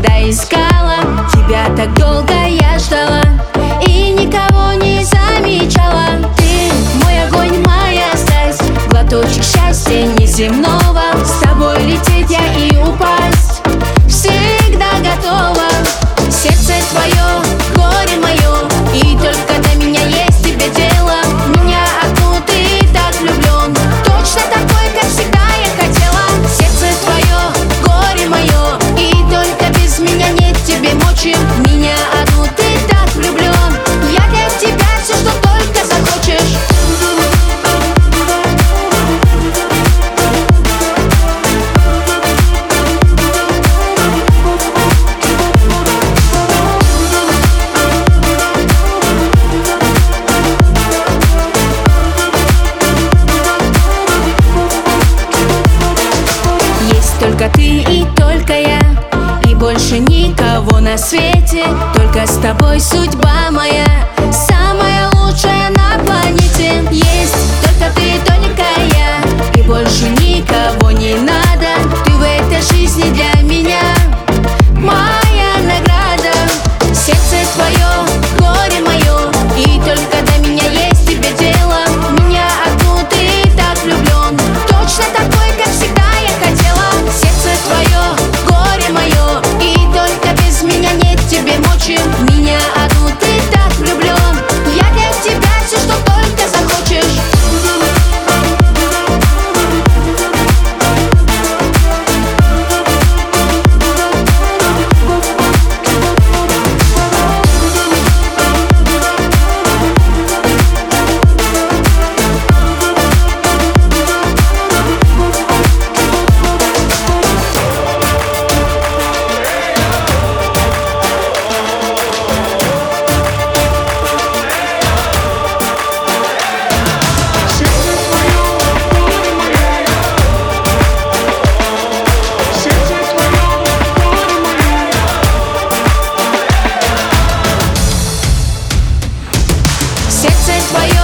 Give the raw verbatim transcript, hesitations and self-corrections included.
всегда искала. Тебя так долго я ждала и никого не замечала. Ты мой огонь, моя страсть, глоточек счастья неземного. С тобой лететь я и упасть всегда готова. Сердце твое, горе мое, и только до меня есть тебе дело. Меня одну ты так влюблен, точно такой, как всегда я хотела. Сердце твое, горе мое, и только без меня нет тебе мочи. Меня одну ты так влюблен, я для тебя все, что только захочешь. Только ты и только я, и больше никого на свете. Только с тобой судьба моя, самая лучшая на планете. Есть только ты, только я, и больше никого не надо. Ты в этой жизни для меня моя награда. Сердце твое, горе мое, и только до меня есть тебе дело. Меня одну ты так влюблен, точно такой, как всегда я хотела. Сердце твое, горе мое, и только без меня нет тебе мочи. Меня одну ты так влюблен, я для тебя все, что только захочешь. Сердце твое,